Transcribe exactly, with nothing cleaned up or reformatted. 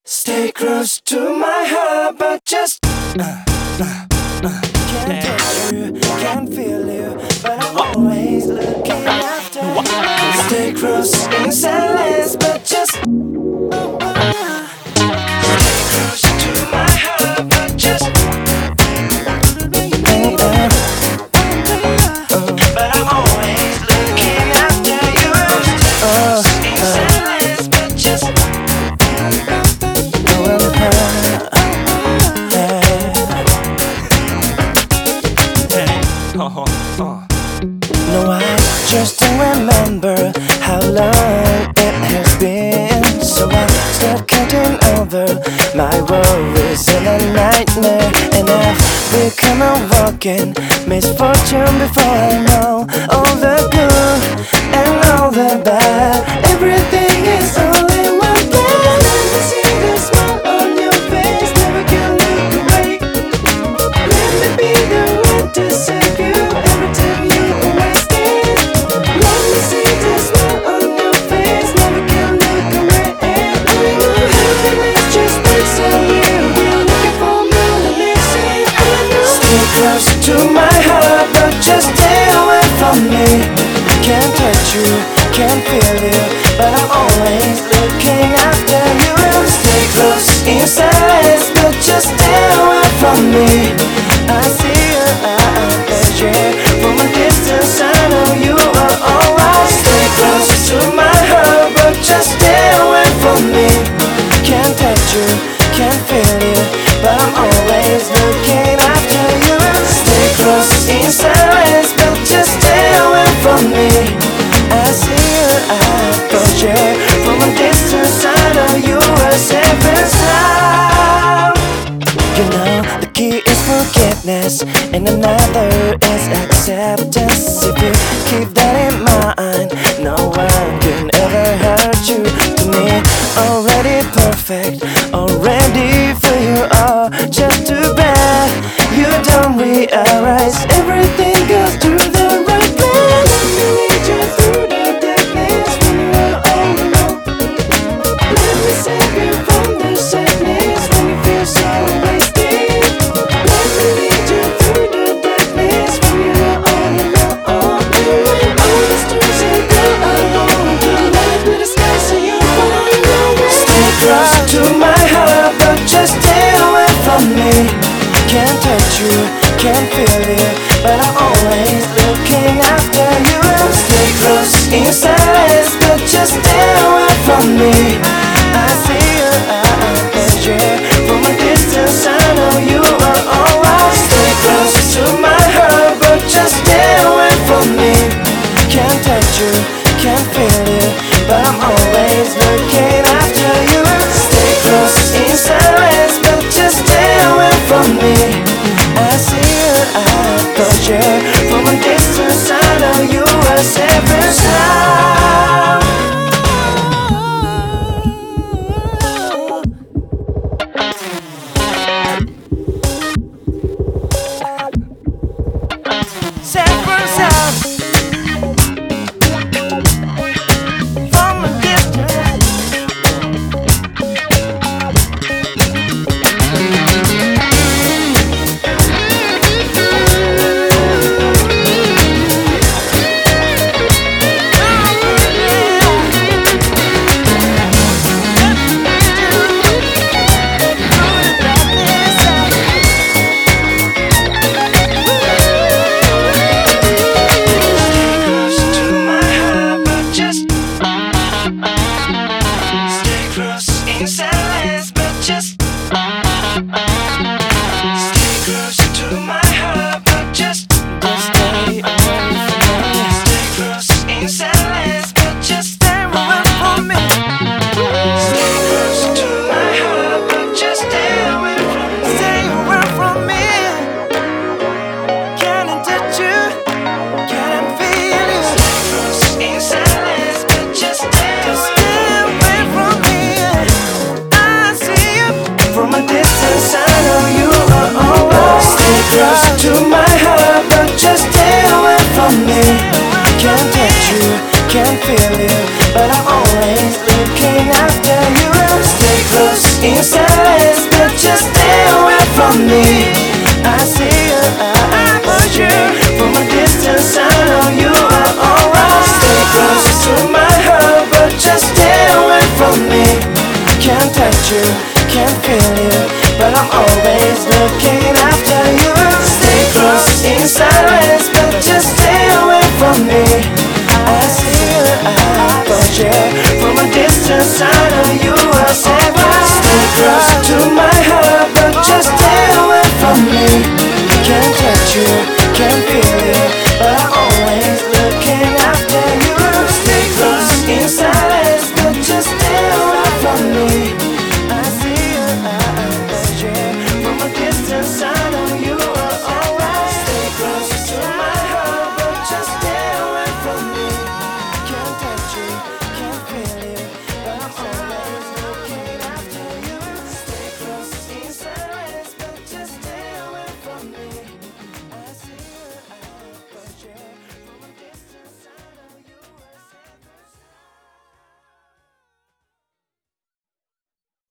Stay close to my heart, but just uh, uh, uh. Can't touch you, can't feel you, but I'm always looking after you. Stay close in silence, but just uh, uh. Stay close to my heart, but just uh, uh. But I'm always looking after you. Uh, in silence, but just no, I just don't remember how long it has been. So I start counting over my worries in a nightmare, and I've become a walking misfortune before I know all the good and all the bad. Everything is all in one place. Let me see the smile on your face, never can look away. Let me be the one to save you every time you are wasted. Let me see the smile on your face, never can look away. Happiness just makes a real. We're looking for more than missing. Stay close to my heart, but just stay away from me. Can't touch you, can't feel you, but I'm always looking after you. Stay close in silence, but just stay away from me. I see you, I picture from a distance. I know you are alright. Stay close to my heart, but just stay away from me. Can't touch you, can't feel you, but I'm always looking after you. Stay close in silence, but just stay away from me. I see you, I picture from a distance. I know you are safe and sound. You know, the key is forgiveness, and another is acceptance. If you keep that in mind, no one can ever hurt you. To me, already perfect, already for you are just too bad. You don't realize everything goes to the right place. Let me lead you through the darkness when you are all alone. Let me save you from the sadness when you feel so wasted. Let me lead you through the darkness when you are all alone. All the stars are gone alone. The light with the sky so you won't know. Stay close to my heart, but just stay away from me. Can't touch you, can't feel you, but I'm always looking after you. Stay close in silence, but just stay away from me. I see you, I picture from a distance. I know you are alright. Stay close to my heart, but just stay away from me. Can't touch you, can't feel you, but I'm always looking after you. Stay close in silence, but just stay away from me. I see you, I picture from a distance. I know you are safe and sound. Safe and sound from a distance. Stay away from me. from me. I see you, I avoid you. From a distance I know you are alright. Stay close to my heart, but just stay away from me. Can't touch you, can't feel you, but I'm always looking after you. Stay close in silence, but just stay away from me. I see you, I avoid you. From a distance I know you